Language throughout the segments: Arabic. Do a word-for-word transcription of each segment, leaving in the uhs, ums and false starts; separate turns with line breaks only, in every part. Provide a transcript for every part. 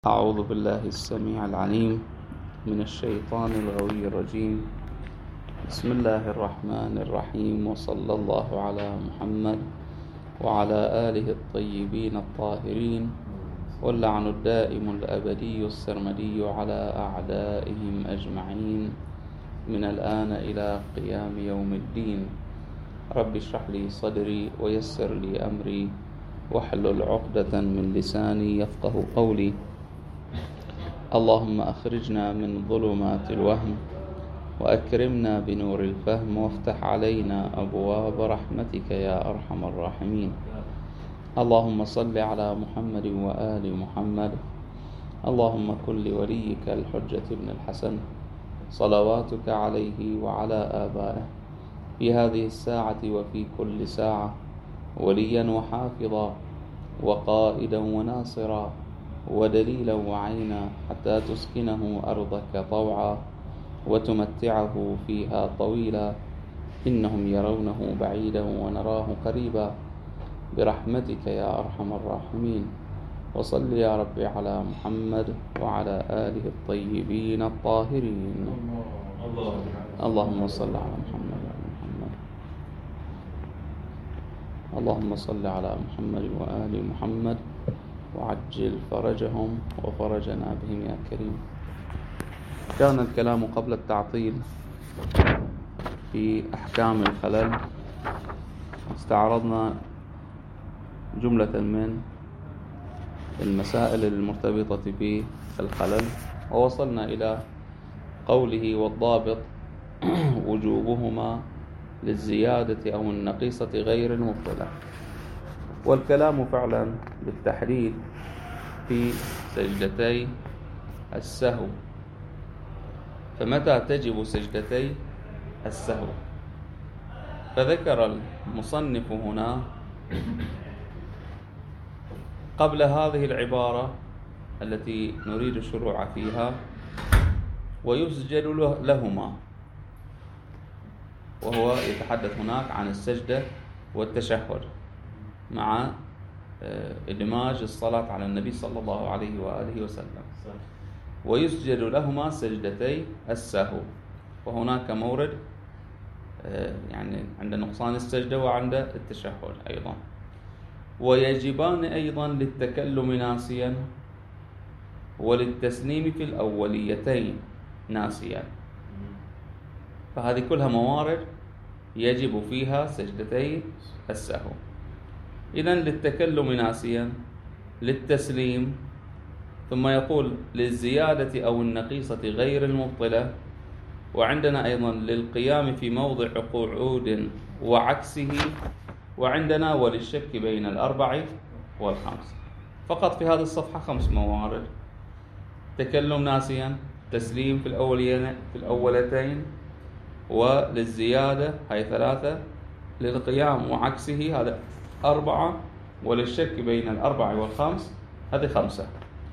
أعوذ بالله السميع العليم من الشيطان الغوي الرجيم. بسم الله الرحمن الرحيم، وصلى الله على محمد وعلى آله الطيبين الطاهرين، واللعن الدائم الأبدي السرمدي على أعدائهم أجمعين من الآن إلى قيام يوم الدين. رب اشرح لي صدري ويسر لي أمري واحلل عقدة من لساني يفقه قولي. اللهم أخرجنا من ظلمات الوهم وأكرمنا بنور الفهم، وافتح علينا أبواب رحمتك يا أرحم الراحمين. اللهم صل على محمد وآل محمد. اللهم كن لوليك الحجة بن الحسن صلواتك عليه وعلى آبائه في هذه الساعة وفي كل ساعة وليا وحافظا وقائدا وناصرا ودليلا وعينا، حتى تسكنه أرضك طوعا وتمتعه فيها طويلا. إنهم يرونه بعيدا ونراه قريبا برحمتك يا أرحم الراحمين. وصل يا ربي على محمد وعلى آله الطيبين الطاهرين. اللهم صل على محمد وعلى محمد. اللهم صل على محمد وآل محمد وعجل فرجهم وفرجنا بهم يا كريم. كان الكلام قبل التعطيل في أحكام الخلل. استعرضنا جملة من المسائل المرتبطة بالخلل، ووصلنا إلى قوله والضابط وجوبهما للزيادة أو النقيصة غير المبطلة. والكلام فعلا بالتحديد في سجدتي السهو. فمتى تجب سجدتي السهو؟ فذكر المصنف هنا قبل هذه العبارة التي نريد الشروع فيها ويسجد لهما، وهو يتحدث هناك عن السجدة والتشهد مع إدماج الصلاة على النبي صلى الله عليه وآله وسلم. ويسجد لهما سجدتي السهو، وهناك مورد يعني عند نقصان السجدة وعند التشهد أيضا. ويجبان أيضا للتكلم ناسيا وللتسليم في الأوليتين ناسيا. فهذه كلها موارد يجب فيها سجدتي السهو. إذن للتكلم ناسيا، للتسليم، ثم يقول للزيادة أو النقيصة غير المبطلة، وعندنا أيضا للقيام في موضع قعود وعكسه، وعندنا وللشك بين الأربع والخمس. فقط في هذه الصفحة خمس موارد: تكلم ناسيا، تسليم في الأولين في الأولتين، وللزيادة هاي ثلاثة، للقيام وعكسه هذا أربعة، وللشك بين الأربع والخمس هذه خمسة.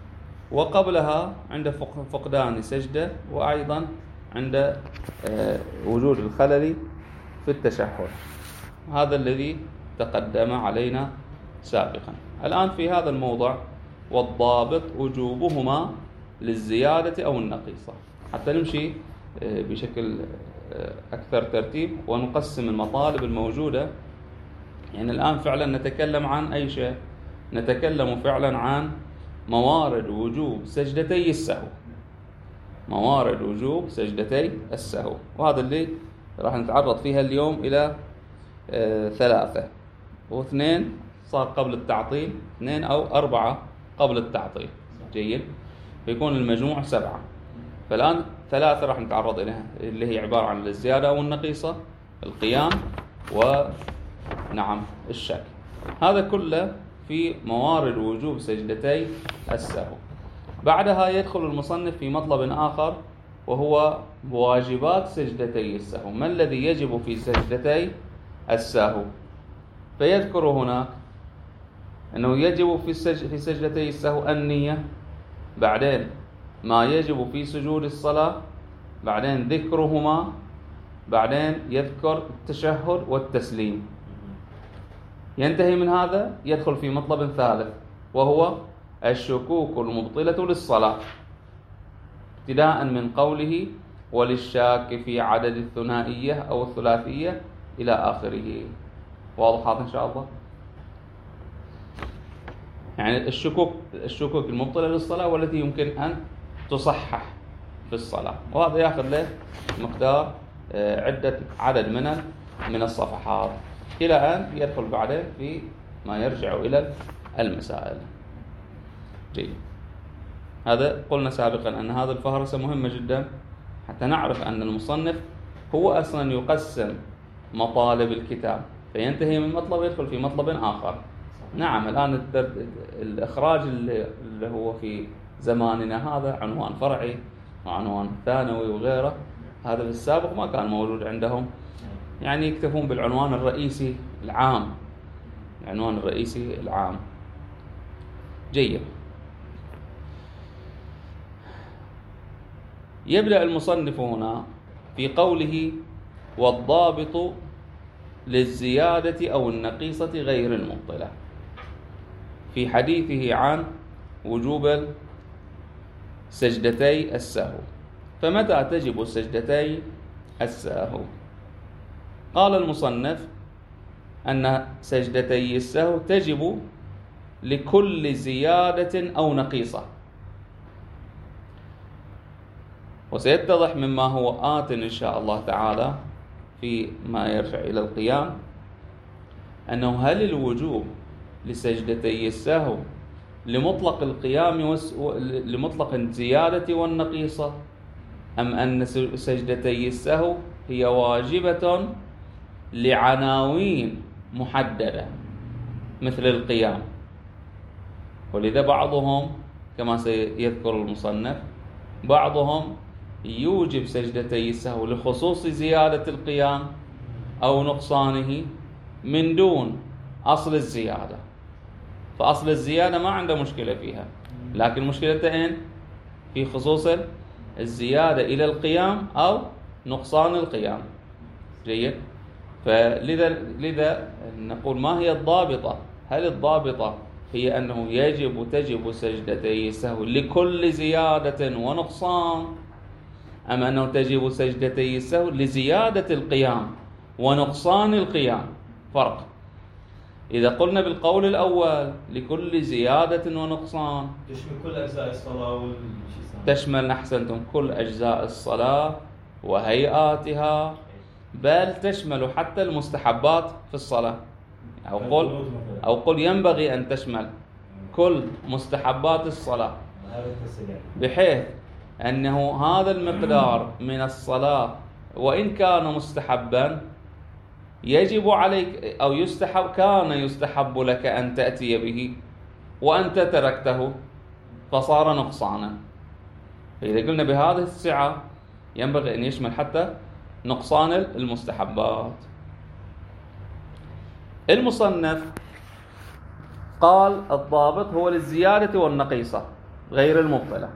وقبلها عند فقدان سجدة، وأيضا عند وجود الخلل في التشهد. هذا الذي تقدم علينا سابقا. الآن في هذا الموضع والضابط وجوبهما للزيادة أو النقيصة، حتى نمشي بشكل أكثر ترتيب ونقسم المطالب الموجودة. يعني الآن فعلا نتكلم عن أي شيء؟ نتكلم فعلا عن موارد وجوب سجدتي السهو. موارد وجوب سجدتي السهو، وهذا اللي راح نتعرض فيها اليوم إلى آه ثلاثة، واثنين صار قبل التعطيل، اثنين أو أربعة قبل التعطيل. جيد، فيكون المجموع سبعة. فالآن ثلاثة راح نتعرض إليها، اللي هي عبارة عن الزيادة أو النقيصة، القيام، ونعم الشك. هذا كله في موارد وجوب سجدتي السهو. بعدها يدخل المصنف في مطلب آخر، وهو واجبات سجدتي السهو. ما الذي يجب في سجدتي السهو؟ فيذكر هناك أنه يجب في السج... في سجدتي السهو النية، بعدين ما يجب في سجود الصلاة، بعدين ذكرهما، بعدين يذكر التشهد والتسليم. ينتهي من هذا يدخل في مطلب ثالث، وهو الشكوك المبطلة للصلاة، ابتداء من قوله وللشاك في عدد الثنائية أو الثلاثية إلى آخره. واضح هذا إن شاء الله؟ يعني الشكوك الشكوك المبطلة للصلاة والتي يمكن أن تصحح في الصلاة، وهذا يأخذ له مقدار عدة عدد من من الصفحات إلى أن يدخل بعده في ما يرجع إلى المسائل. جيد. هذا قلنا سابقا أن هذا الفهرسة مهمة جدا حتى نعرف أن المصنف هو أصلا يقسم مطالب الكتاب، فينتهي من مطلب يدخل في مطلب آخر. نعم، الآن الإخراج اللي هو في زماننا هذا عنوان فرعي وعنوان ثانوي وغيره، هذا في السابق ما كان موجود عندهم، يعني يكتفون بالعنوان الرئيسي العام، العنوان الرئيسي العام. جيد. يبدأ المصنف هنا في قوله والضابط للزيادة أو النقيصة غير المبطلة، في حديثه عن وجوب سجدتي السهو. فمتى تجب سجدتي السهو؟ قال المصنف أن سجدتي السهو تجب لكل زيادة أو نقيصة، وسيتضح مما هو آت إن شاء الله تعالى في ما يرجع إلى القيام أنه هل الوجوب لسجدتي السهو لمطلق القيام لمطلق الزيادة والنقيصة، أم أن سجدتي السهو هي واجبة لعناوين محددة مثل القيام؟ ولذا بعضهم كما سيذكر المصنف بعضهم يوجب سجدتي السهو لخصوص زيادة القيام أو نقصانه من دون أصل الزيادة، فأصل الزيادة ما عنده مشكلة فيها، لكن مشكلته إن في خصوص الزيادة إلى القيام أو نقصان القيام. جيد. فلذا لذا نقول ما هي الضابطة؟ هل الضابطة هي أنه يجب تجب سجدتي السهو لكل زيادة ونقصان، أم أنه تجب سجدتي السهو لزيادة القيام ونقصان القيام؟ فرق. إذا قلنا بالقول الأول لكل زيادة ونقصان
تشمل كل أجزاء الصلاة،
تشمل أحسنتم كل أجزاء الصلاة وهيئاتها، بل تشمل حتى المستحبات في الصلاة، أو قل أو قل ينبغي أن تشمل كل مستحبات الصلاة، بحيث أنه هذا المقدار من الصلاة وإن كان مستحبا يجب عليك أو يستحب كان يستحب لك أن تأتي به وأنت تركته فصار نقصانا. فإذا قلنا بهذه السعة ينبغي أن يشمل حتى نقصان المستحبات. المصنف قال الضابط هو للزيادة والنقيصة غير المبطلة.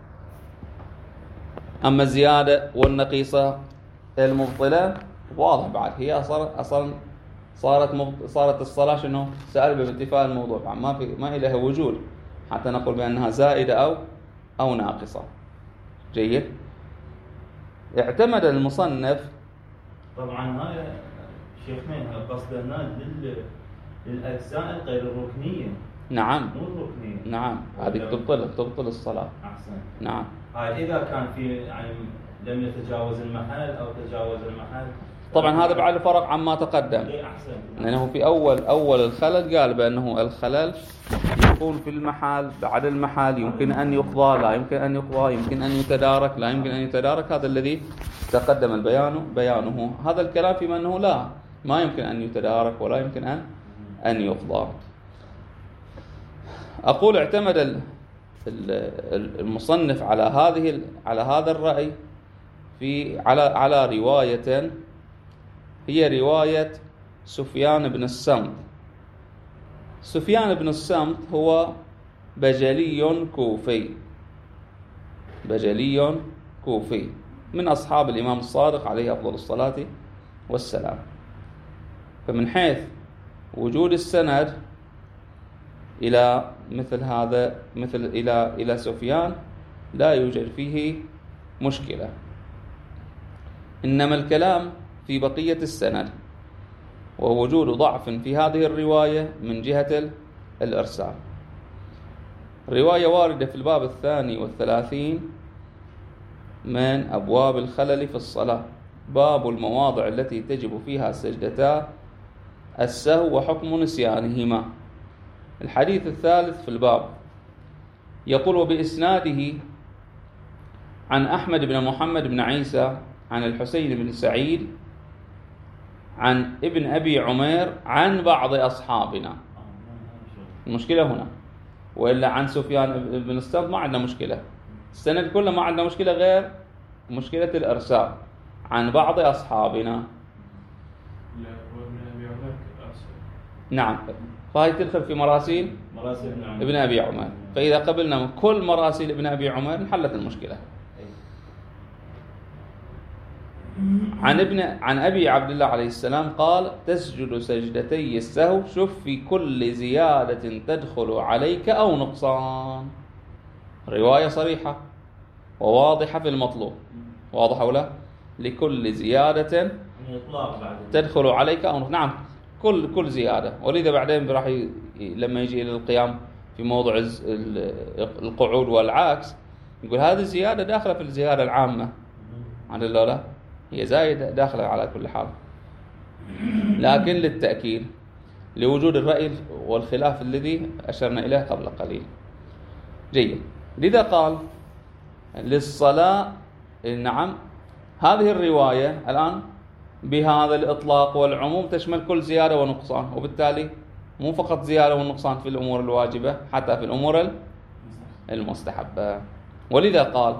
أما الزيادة والنقيصة المبطلة واضح بعد، هي أصلا أصلا صارت صارت الصلاة شنو؟ سأل بانتفاء الموضوع، ما في ما إليها وجود حتى نقول بأنها زائدة أو أو ناقصة. جيد. اعتمد المصنف
طبعا هاي شيخنا قصدنا لل للأجزاء غير الركنية.
نعم
مو الركنية.
نعم، هذه تبطل تبطل الصلاة.
أحسن.
نعم.
هاي إذا كان في يعني لم يتجاوز المحل أو تجاوز المحل.
طبعا هذا بعد فرق عما تقدم، لأنه في أول أول الخلل قال بأنه الخلل يكون في المحل، بعد المحل يمكن أن يقضى لا يمكن أن يقضى، يمكن أن يتدارك لا يمكن أن يتدارك، هذا الذي تقدم البيان بيانه. هذا الكلام في أنه لا ما يمكن أن يتدارك ولا يمكن أن أن يقضى. أقول اعتمد المصنف على هذه على هذا الرأي في على على رواية هي رواية سفيان بن الصمت. سفيان بن الصمت هو بجلي كوفي، بجلي كوفي من أصحاب الإمام الصادق عليه أفضل الصلاة والسلام. فمن حيث وجود السند إلى مثل هذا، مثل إلى إلى سفيان لا يوجد فيه مشكلة. إنما الكلام في بقية السند ووجود ضعف في هذه الرواية من جهة الإرسال. رواية واردة في الباب الثاني والثلاثين من أبواب الخلل في الصلاة، باب المواضع التي تجب فيها سجدتا السهو وحكم نسيانهما. الحديث الثالث في الباب يقول: وبإسناده عن أحمد بن محمد بن عيسى عن الحسين بن سعيد عن ابن أبي عمير عن بعض أصحابنا. المشكلة هنا، وإلا عن سفيان بن السلام ما عندنا مشكلة، السند كله ما عندنا مشكلة غير مشكلة الإرسال. عن بعض أصحابنا، نعم، فهي تدخل في مراسيل
مراسيل
ابن أبي عمر. فإذا قبلنا من كل مراسيل ابن أبي عمر انحلت المشكلة. عن ابن عن أبي عبد الله عليه السلام قال: تسجد سجدتي السهو، شوف، في كل زيادة تدخل عليك أو نقصان. رواية صريحة وواضحة في المطلوب، واضحة ولا؟ لكل زيادة تدخل عليك أو نقصان. نعم، كل كل زيادة. ولذا بعدين راح ي... لما يجي إلى القيام في موضوع القعود والعكس يقول هذه الزيادة داخلة في الزيادة العامة عن اللولا، هي زايدة داخلة على كل حال، لكن للتأكيد لوجود الرأي والخلاف الذي أشرنا إليه قبل قليل. جيد. لذا قال للصلاة، نعم، هذه الرواية الآن بهذا الإطلاق والعموم تشمل كل زيادة ونقصان، وبالتالي مو فقط زيادة ونقصان في الأمور الواجبة، حتى في الأمور المستحبة. ولذا قال: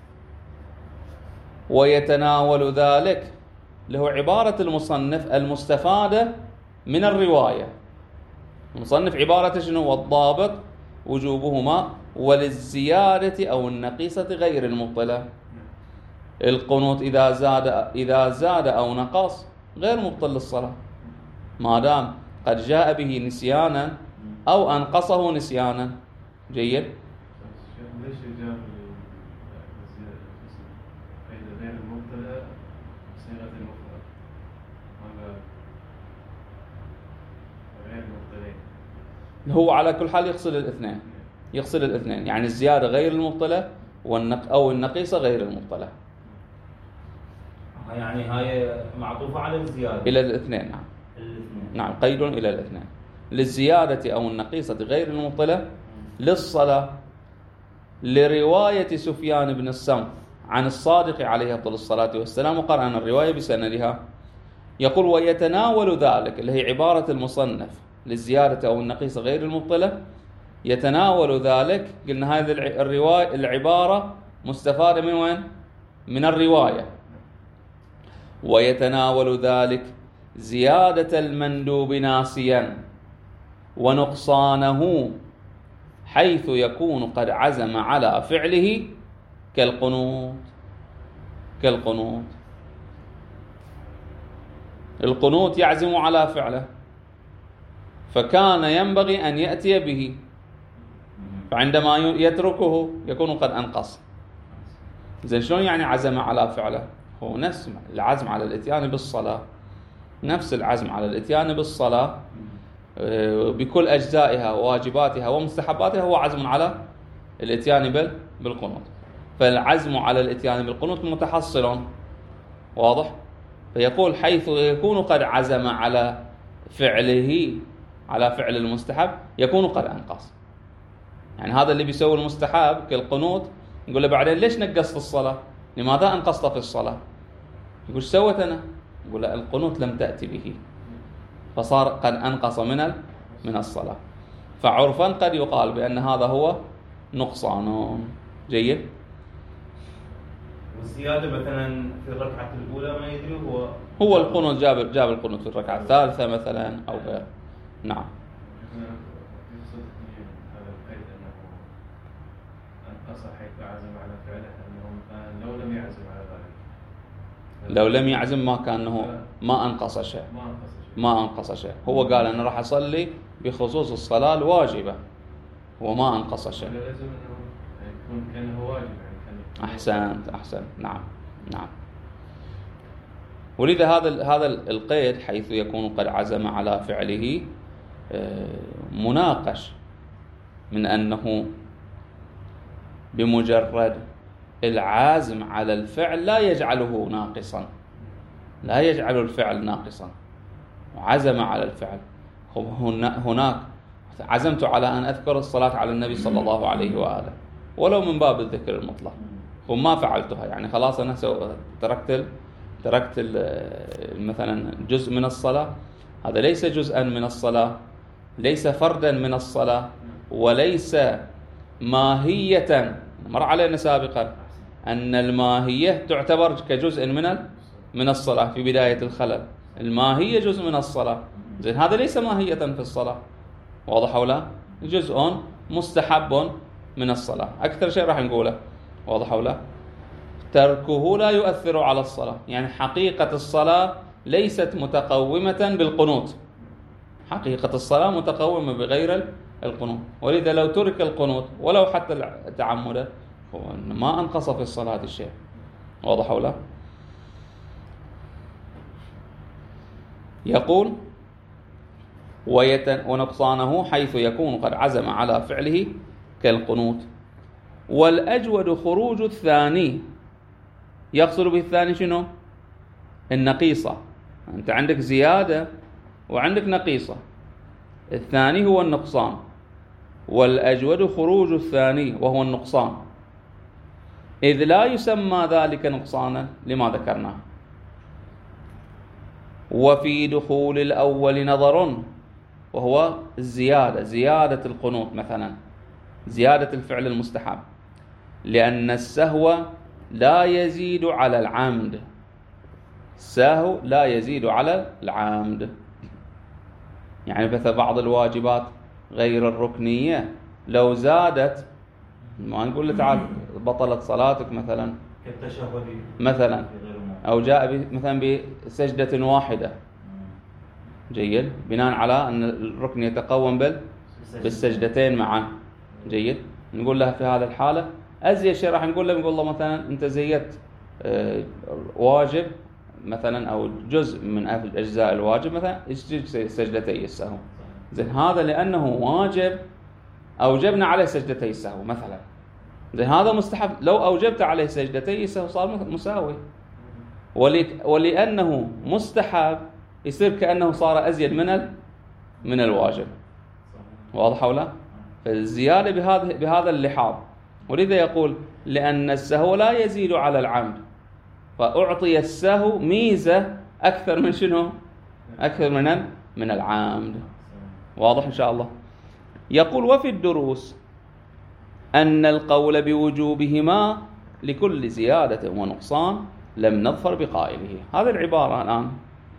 ويتناول ذلك، له عبارة المصنف المستفادة من الرواية. المصنف عبارة شنو؟ والضابط وجوبهما وللزيادة أو النقيصة غير المبطلة. القنوت إذا زاد إذا زاد أو نقص غير مبطل للصلاة، ما دام قد جاء به نسيانا أو أنقصه نسيانا. جيد.
ليش جاء غير المبتلى صيغة المفرد؟ هذا غير المبتلى
هو على كل حال يغسل الاثنين، يغسل الاثنين، يعني الزيادة غير المبطلة والنق أو النقيصة غير المبطلة.
يعني هاي معطوفة على الزيادة
إلى الاثنين. نعم،
الاثنين.
نعم، قيد إلى الاثنين، للزيادة أو النقيصة غير المبطلة للصلاة، لرواية سفيان بن السمط عن الصادق عليه أفضل الصلاة والسلام، وقرأنا الرواية بسندها. يقول: ويتناول ذلك، اللي هي عبارة المصنف للزيادة أو النقيصة غير المبطلة، يتناول ذلك. قلنا هذه الرواية العبارة مستفادة من وين؟ من الرواية. ويتناول ذلك زيادة المندوب ناسيا ونقصانه، حيث يكون قد عزم على فعله كالقنوت. كالقنوت القنوت يعزم على فعله، فكان ينبغي أن يأتي به، فعندما يتركه يكون قد أنقص. زين، شلون يعني عزم على فعله؟ هو نفس العزم على الاتيان بالصلاة، نفس العزم على الاتيان بالصلاة بكل أجزائها وواجباتها ومستحباتها هو عزم على الاتيان بالقنوت. فالعزم على الاتيان بالقنوت متحصل، واضح؟ فيقول حيث يكون قد عزم على فعله، على فعل المستحب، يكون قد أنقص. يعني هذا اللي بيسوي المستحب كالقنوت يقول له بعدين ليش نقصت الصلاة؟ لماذا أنقصت في الصلاة؟ يقول سويت أنا؟ يقول لا، القنوت لم تأتي به، فصار قد أنقص من من الصلاة. فعرفا قد يقال بأن هذا هو نقصان. جيد.
والزيادة مثلا في الركعة الأولى ما يدري هو
هو القنوت، جاب جاب القنوت في الركعة الثالثة مثلا أو غير. نعم.
يقصد هذا القيد أنه أنقص حيث عزم على فعله، أنه لو لم يعزم على ذلك
لو لم يعزم ما كانه ما أنقص شيء،
ما انقص شيء.
ما أنقص شيء. هو قال أنا راح أصلي بخصوص الصلاة الواجبة وما أنقص شيء.
ولا لازم انه يكون كانه واجب يعني كان
أحسنت أحسنت نعم نعم. ولذا هذا هذا القيد حيث يكون قد عزم على فعله مناقش من أنه بمجرد العازم على الفعل لا يجعله ناقصا، لا يجعل الفعل ناقصا، وعزم على الفعل. هناك عزمت على أن أذكر الصلاة على النبي صلى الله عليه وآله ولو من باب الذكر المطلق وما فعلتها، يعني خلاص أنا تركت تركت مثلا جزء من الصلاة، هذا ليس جزءا من الصلاة، ليس فردا من الصلاة، وليس ماهية. مر علينا سابقا أن الماهية تعتبر كجزء من من الصلاة في بداية الخلل، الماهية جزء من الصلاة. زين هذا ليس ماهية في الصلاة، واضح ولا؟ جزء مستحب من الصلاة، أكثر شيء راح نقوله، واضح ولا؟ تركه لا يؤثر على الصلاة، يعني حقيقة الصلاة ليست متقومة بالقنوت، حقيقة الصلاة متقومة بغير القنوت. ولذا لو ترك القنوت ولو حتى تعمده ما أنقص في الصلاة الشيء، واضح ولا؟ يقول ونقصانه حيث يكون قد عزم على فعله كالقنوت. والأجود خروج الثاني، يقصد به الثاني شنو؟ النقيصة. أنت عندك زيادة وعندك نقيصة، الثاني هو النقصان، والأجود خروج الثاني وهو النقصان، إذ لا يسمى ذلك نقصانا لما ذكرناه. وفي دخول الأول نظر، وهو الزيادة، زيادة القنوت مثلا، زيادة الفعل المستحب، لأن السهو لا يزيد على العمد، السهو لا يزيد على العمد. يعني مثل بعض الواجبات غير الركنية لو زادت، ما نقول له تعال بطلت صلاتك مثلا
كالتشهد
مثلا، أو جاء مثلا بسجدة واحدة، جيد، بناء على أن الركن يتقوم بالسجدتين معا، جيد، نقول له في هذا الحالة أزيد شيء راح نقول له، نقول له مثلا أنت زيدت واجب مثلا أو جزء من أجزاء الواجب مثلا اسجد سجدتي السهو. زين هذا لأنه واجب أوجبنا عليه سجدتي السهو مثلا، زين هذا مستحب، لو أوجبت عليه سجدتي السهو صار مساوي، ولأنه مستحب يصير كأنه صار أزيد من من الواجب، واضح ولا؟ فالزيادة بهذا بهذا اللحاظ. ولذا يقول لأن السهو لا يزيد على العمد، فأعطي السهو ميزة أكثر من شنو؟ أكثر من من العمد، واضح إن شاء الله. يقول وفي الدروس أن القول بوجوبهما لكل زيادة ونقصان لم نظفر بقائله. هذه العبارة الآن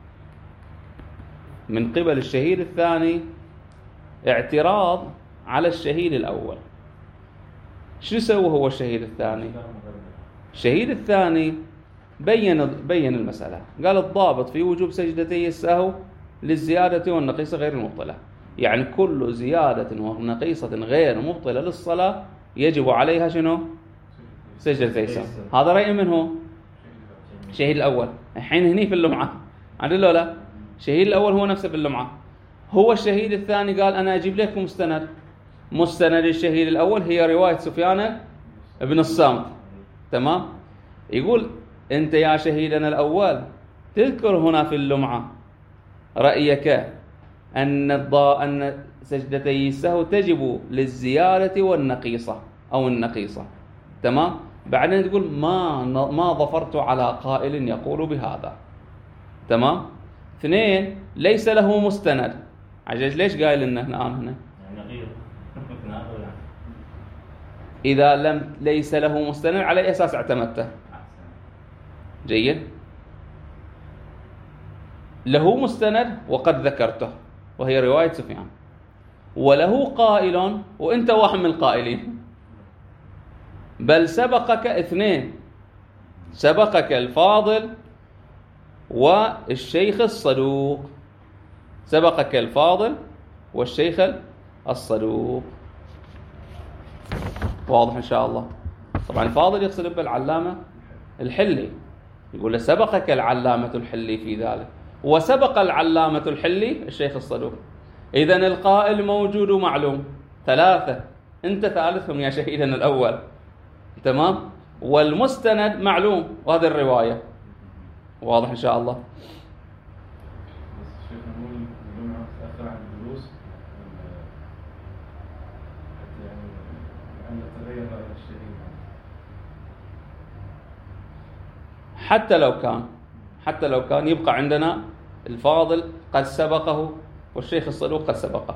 من قبل الشهيد الثاني اعتراض على الشهيد الأول. شو سوى هو الشهيد الثاني؟ الشهيد الثاني بين بين المسألة، قال الضابط في وجوب سجدتي السهو للزيادة والنقيصة غير المبطلة، يعني كل زيادة ونقيصة غير مبطلة للصلاة يجب عليها شنو؟ سجدتي السهو. هذا رأي من هو؟ الشهيد الأول. الحين هني في اللمعة عدل له لا؟ الشهيد الأول هو نفسه في اللمعة. هو الشهيد الثاني قال أنا أجيب لكم مستند، مستند الشهيد الأول هي رواية سفيان بن الصامت، تمام؟ يقول أنت يا شهيدنا الأول تذكر هنا في اللمعة رأيك أن الضاء أن سجدتي السهو تجب للزيادة والنقيصة أو النقيصة، تمام؟ بعدين تقول ما ما ظفرت على قائل يقول بهذا، تمام؟ اثنين ليس له مستند. عجز ليش قايل لنا هنا هنا؟ إذا لم ليس له مستند على أي أساس اعتمدته؟ جيد، له مستند وقد ذكرته وهي رواية سفيان، وله قائل وأنت واحد من القائلين، بل سبقك اثنين، سبقك الفاضل والشيخ الصدوق. سبقك الفاضل والشيخ الصدوق. واضح إن شاء الله. طبعا الفاضل يقصد بالعلامة الحلي، يقول له سبقك العلامة الحلي في ذلك، وسبق العلامة الحلي الشيخ الصدوق. إذن القائل موجود ومعلوم، ثلاثة، أنت ثالثهم يا شهيدنا الأول، تمام؟ والمستند معلوم، وهذه الرواية. واضح إن شاء الله.
بس شيخ نقول الجمعة تأخر عن الدروس يعني أن تغير رأي الشهيد.
حتى لو كان حتى لو كان يبقى عندنا الفاضل قد سبقه والشيخ الصدوق قد سبقه.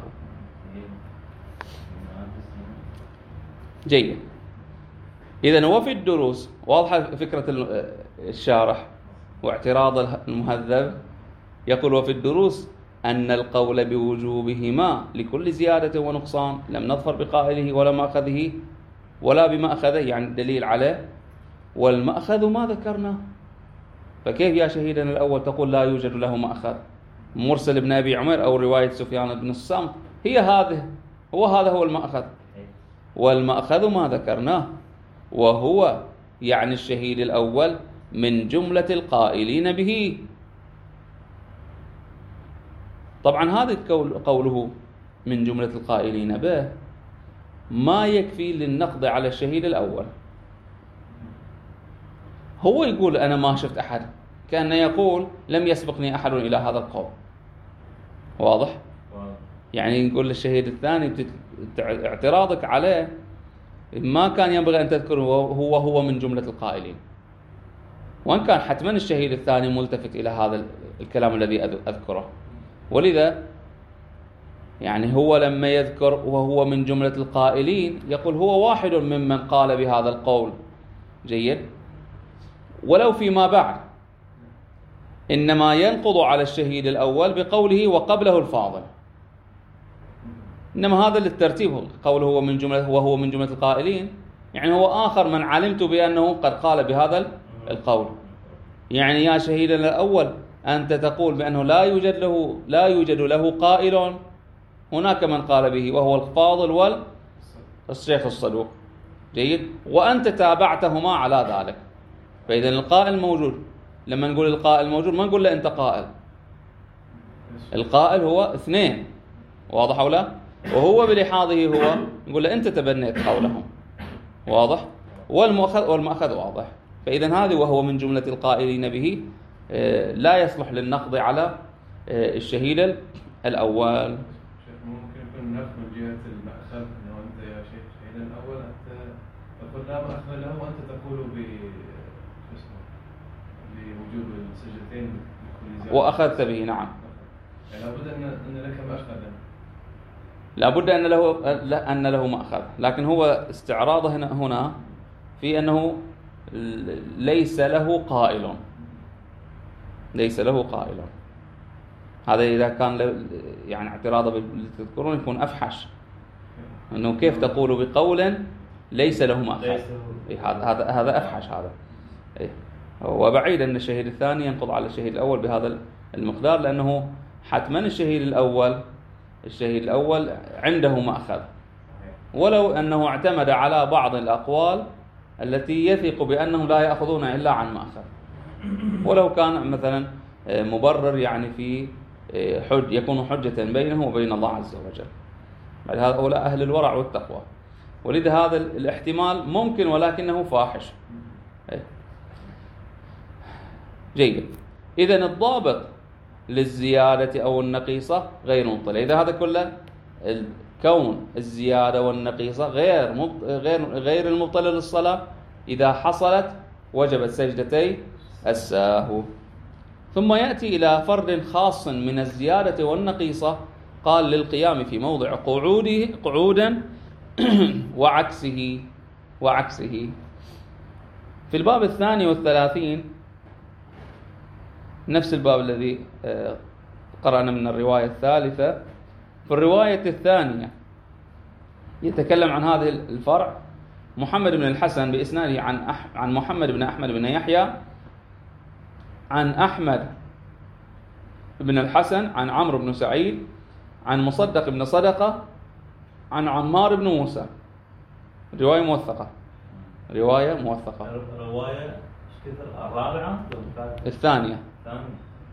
جيد. إذن وفي الدروس، واضحة فكرة الشارح واعتراض المهذب، يقول وفي الدروس أن القول بوجوبهما لكل زيادة ونقصان لم نظفر بقائله ولا مأخذه ولا بمأخذه، يعني الدليل عليه، والمأخذ ما ذكرنا. فكيف يا شهيدنا الأول تقول لا يوجد له مأخذ؟ مرسل بن أبي عمر أو رواية سفيان بن الصامت هي هذه، هو هذا هو المأخذ، والمأخذ ما ذكرناه، وهو يعني الشهيد الأول من جملة القائلين به. طبعا هذا قوله من جملة القائلين به ما يكفي للنقض على الشهيد الأول. هو يقول أنا ما شفت أحد، كأنه يقول لم يسبقني أحد إلى هذا القول. واضح؟ يعني نقول للشهيد الثاني اعتراضك عليه ما كان ينبغي أن تذكر هو هو من جملة القائلين، وأن كان حتما الشهيد الثاني ملتفت إلى هذا الكلام الذي أذكره. ولذا يعني هو لما يذكر وهو من جملة القائلين يقول هو واحد ممن قال بهذا القول. جيد. ولو فيما بعد إنما ينقض على الشهيد الأول بقوله وقبله الفاضل، إنما هذا للترتيب، قوله هو من جملة وهو من جملة القائلين، يعني هو آخر من علمت بأنه قد قال بهذا القول. يعني يا شهيدنا الأول أنت تقول بأنه لا يوجد له لا يوجد له قائل، هناك من قال به وهو الفاضل والشيخ الصدوق. جيد. وأنت تابعتهما على ذلك، فإذا القائل موجود. لما نقول القائل موجود ما نقول له أنت قائل، القائل هو اثنين. واضح أو لا؟ وهو بلحاظه هو نقول له أنت تبنيت قولهم. واضح؟ والمؤخذ والمؤخذ واضح. فإذا هذه وهو من جملة القائلين به لا يصلح للنقض على الشهيد الأول.
شيخ ممكن يكون نقض من جهة المأخذ، أنه أنت يا شيخ الشهيد الأول أنت تقول لا مأخذ له وأنت تقول ب بوجوب السجدتين لكل زيادة.
وأخذت به. نعم.
يعني لابد أن أن لك مأخذا.
لابد أن له أن له مأخذ، لكن هو استعراضه هنا هنا في أنه ليس له قائل، ليس له قائل. هذا إذا كان يعني اعتراضه تذكرون يكون أفحش، أنه كيف تقول بقول ليس له مأخذ. هذا هذا هذا أفحش هذا. إيه. وبعيد أن الشهيد الثاني ينقض على الشهيد الأول بهذا المقدار، لأنه حتما الشهيد الأول الشهيد الأول عنده مأخذ، ولو أنه اعتمد على بعض الأقوال التي يثق بأنهم لا يأخذون إلا عن مأخذ، ولو كان مثلا مبرر يعني في حج يكون حجة بينه وبين الله عز وجل. هؤلاء أهل الورع والتقوى، ولذا هذا الاحتمال ممكن ولكنه فاحش. جيد. إذن الضابط للزيادة أو النقيصة غير مبطل. إذا هذا كله كون الزيادة والنقيصة غير غير غير المبطلة للصلاة، إذا حصلت وجبت سجدتي الساهو. ثم يأتي إلى فرد خاص من الزيادة والنقيصة، قال للقيام في موضع قعوده قعودا وعكسه وعكسه. في الباب الثاني والثلاثين نفس الباب الذي قرأنا من الرواية الثالثة، في الرواية الثانية يتكلم عن هذا الفرع محمد بن الحسن بإسناده عن أح عن محمد بن أحمد بن يحيى عن أحمد بن الحسن عن عمرو بن سعيد عن مصدق بن صدقة عن عمار بن موسى. رواية موثقة، رواية موثقة.
رواية ايش كثر؟ الرابعة
الثانية.
الثانية.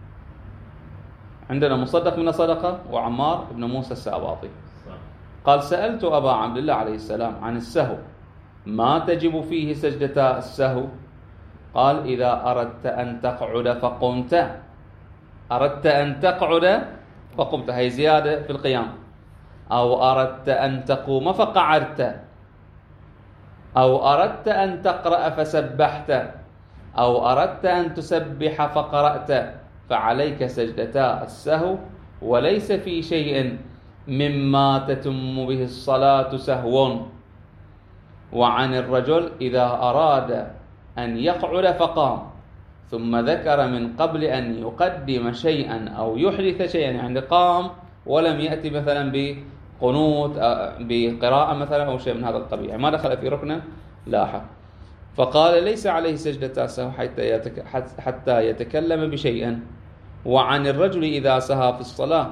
عندنا مصدق بن صدقة وعمار بن موسى الساباطي.
صح.
قال سألت أبا عبد الله عليه السلام عن السهو ما تجب فيه سجدتا السهو؟ قال إذا أردت أن تقعد فقمت، أردت أن تقعد فقمت، هي زيادة في القيام، أو أردت أن تقوم فقعدت، أو أردت أن تقرأ فسبحت، أو أردت أن تسبح فقرأت، فعليك سجدتا السهو، وليس في شيء مما تتم به الصلاة سهو. وعن الرجل إذا أراد أن يقعد فقام ثم ذكر من قبل أن يقدم شيئا أو يحدث شيئا، يعني قام ولم يأتي مثلا بقنوت بقراءة مثلا أو شيء من هذا القبيل، ما دخل في ركن لاحق، فقال ليس عليه سجدة سهو حتى يتكلم بشيء. وعن الرجل إذا سهى في الصلاة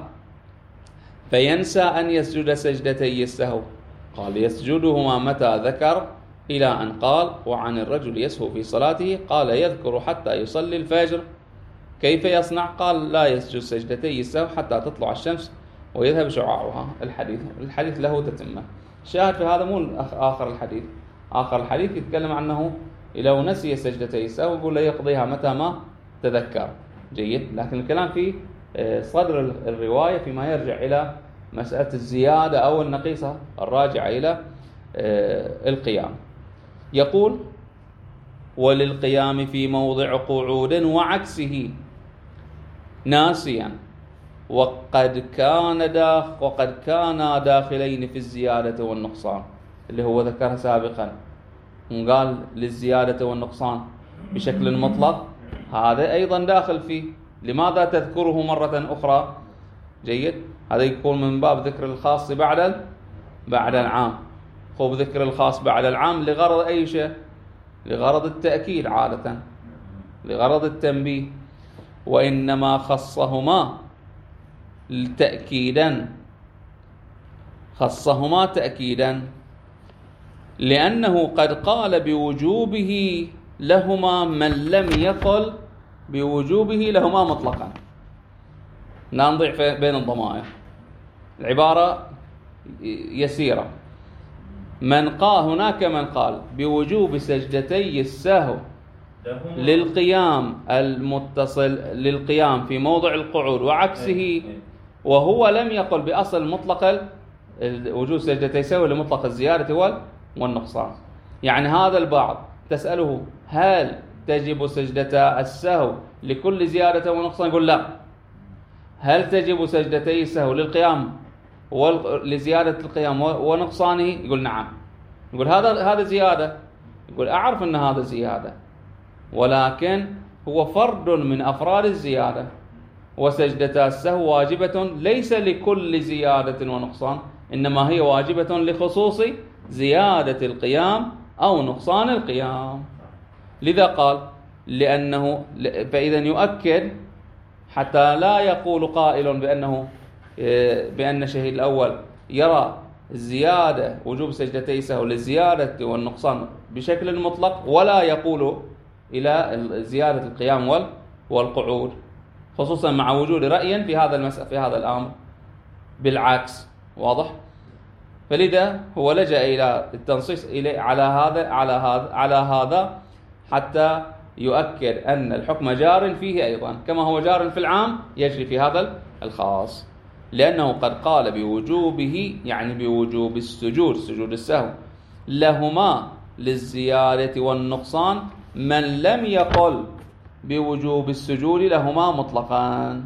فينسى أن يسجد سجدتي السهو، قال يسجدهما متى ذكر، إلى أن قال وعن الرجل يسهو في صلاته، قال يذكر حتى يصلي الفجر، كيف يصنع؟ قال لا يسجد سجدتي السهو حتى تطلع الشمس ويذهب شعاعها. الحديث الحديث له تتمة. شاهد في هذا مو آخر الحديث، آخر الحديث يتكلم عنه لو نسي سجدتي السهو يقول له يقضيها متى ما تذكر. جيد. لكن الكلام في صدر الرواية فيما يرجع إلى مسألة الزيادة أو النقيصة الراجعة إلى القيام. يقول وللقيام في موضع قعود وعكسه ناسيا وقد كان داخ وقد كانا داخلين في الزيادة والنقصان، اللي هو ذكرها سابقا، قال للزيادة والنقصان بشكل مطلق، هذا أيضا داخل فيه. لماذا تذكره مرة أخرى؟ جيد. هذا يكون من باب ذكر الخاص بعد بعد العام. خب ذكر الخاص بعد العام لغرض أي شيء؟ لغرض التأكيد عادة، لغرض التنبيه، وإنما خصهما تأكيدا، خصهما تأكيدا لأنه قد قال بوجوبه لهما من لم يقل بوجوبه لهما مطلقا. لا نضيع بين الضمائر، العبارة يسيرة. من قال هناك من قال بوجوب سجدتي السهو للقيام المتصل للقيام في موضع القعود وعكسه، وهو لم يقل بأصل مطلق وجوب سجدتي السهو لمطلق الزيادة والنقصان. يعني هذا البعض تسأله هل تجب سجدة السهو لكل زيادة ونقصان؟ يقول لا. هل تجب سجدتي السهو للقيام لزيادة القيام ونقصانه؟ يقول نعم. يقول هذا هذا زيادة، يقول أعرف أن هذا زيادة، ولكن هو فرد من أفراد الزيادة، وسجدة السهو واجبة ليس لكل زيادة ونقصان، إنما هي واجبة لخصوص زيادة القيام أو نقصان القيام. لذا قال لأنه فإذا يؤكد حتى لا يقول قائل بأنه بأن الشهيد الأول يرى الزيادة وجوب سجدتي سهو للزيادة والنقصان بشكل مطلق، ولا يقول إلى زيادة القيام والقعود، خصوصا مع وجود رأي في هذا المسألة في هذا الأمر بالعكس. واضح؟ فلذا هو لجأ إلى التنصيص إليه على هذا على هذا على هذا حتى يؤكد أن الحكم جار فيه أيضا كما هو جار في العام يجري في هذا الخاص، لأنه قد قال بوجوبه، يعني بوجوب السجود سجود السهو لهما للزيادة والنقصان من لم يقل بوجوب السجود لهما مطلقا.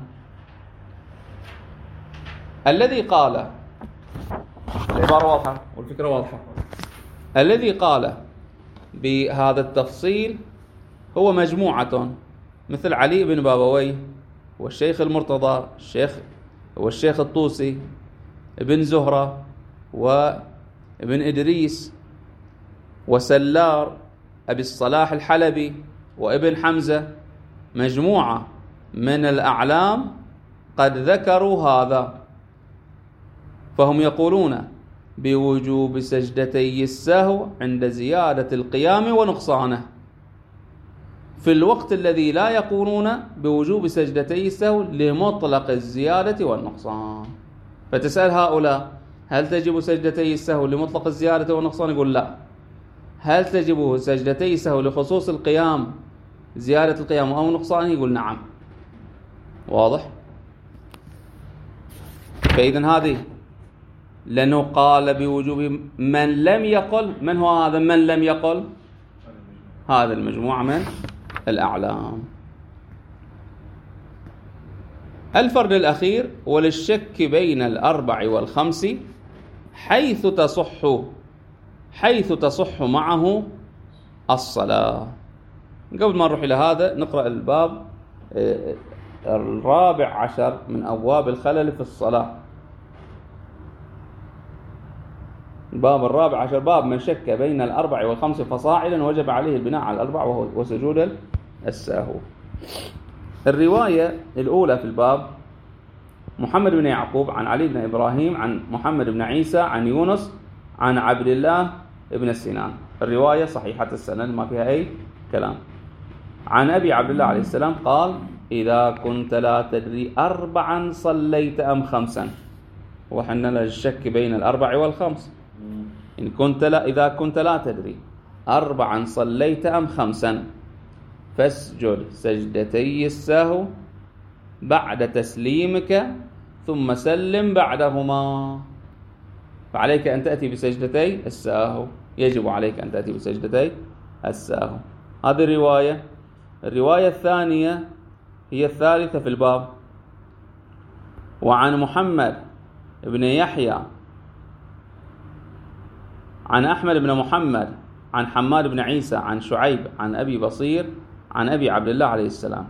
الذي قال، العبارة واضحة والفكرة واضحة، الذي قال بهذا التفصيل هو مجموعة مثل علي بن بابويه والشيخ المرتضى الشيخ والشيخ الطوسي ابن زهرة وابن إدريس وسلار أبي الصلاح الحلبي وابن حمزة، مجموعة من الأعلام قد ذكروا هذا، فهم يقولون بوجوب سجدتي السهو عند زيادة القيام ونقصانه، في الوقت الذي لا يقولون بوجوب سجدتي السهو لمطلق الزيادة والنقصان. فتسأل هؤلاء هل تجب سجدتي السهو لمطلق الزيادة والنقصان؟ يقول لا. هل تجب سجدتي السهو لخصوص القيام، زيادة القيام أو نقصانه؟ يقول نعم. واضح؟ فإذن هذه لأنه قال بوجوب من لم يقل. من هو هذا من لم يقل؟ هذا المجموعة من الأعلام. الفرد الأخير وللشك بين الأربع والخمس حيث تصح حيث تصح معه الصلاة. قبل ما نروح إلى هذا نقرأ الباب الرابع عشر من أبواب الخلل في الصلاة. الباب الرابع عشر باب من شك بين الأربع والخمس فصاعدا وجب عليه البناء على الأربع وسجود السهو. الرواية الأولى في الباب محمد بن يعقوب عن علي بن إبراهيم عن محمد بن عيسى عن يونس عن عبد الله بن سنان. الرواية صحيحة السند ما فيها أي كلام. عن أبي عبد الله عليه السلام قال إذا كنت لا تدري أربعا صليت أم خمسا. وحنا للشك بين الأربع والخمس. إن كنت لا إذا كنت لا تدري أربعا صليت أم خمسا فاسجد سجدتي السهو بعد تسليمك ثم سلم بعدهما. فعليك أن تأتي بسجدتي السهو، يجب عليك أن تأتي بسجدتي السهو. هذه الرواية. الرواية الثانية هي الثالثة في الباب، وعن محمد بن يحيى عن أحمد بن محمد عن حماد بن عيسى عن شعيب عن أبي بصير عن أبي عبد الله عليه السلام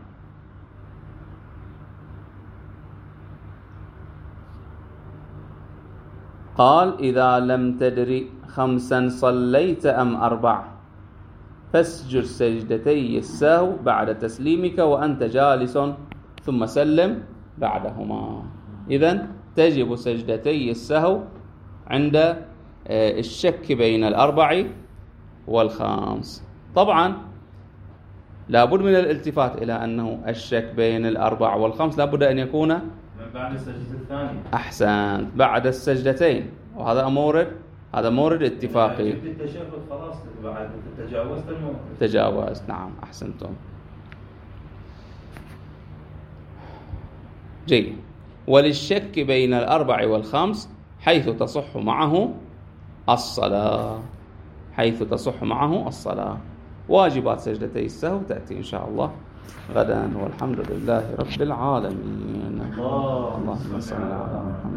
قال إذا لم تدري خمسا صليت أم أربع فاسجد سجدتي السهو بعد تسليمك وأنت جالس ثم سلم بعدهما. إذن تجب سجدتي السهو عند الشك بين الأربع والخمس. طبعا لابد من الالتفات إلى أنه الشك بين الأربع والخمس لابد أن يكون
من بعد السجدة الثانية.
أحسنت، بعد السجدتين، وهذا مورد هذا مورد اتفاقي.
يعني التشهد خلاص بعد تجاوزت الموقف.
تجاوزت، نعم أحسنتم. جيد. وللشك بين الأربع والخمس حيث تصح معه الصلاة حيث تصح معه الصلاة. واجبات سجدتي السهو تأتي إن شاء الله غدا، والحمد لله رب العالمين.
الله
اللهم صل على محمد.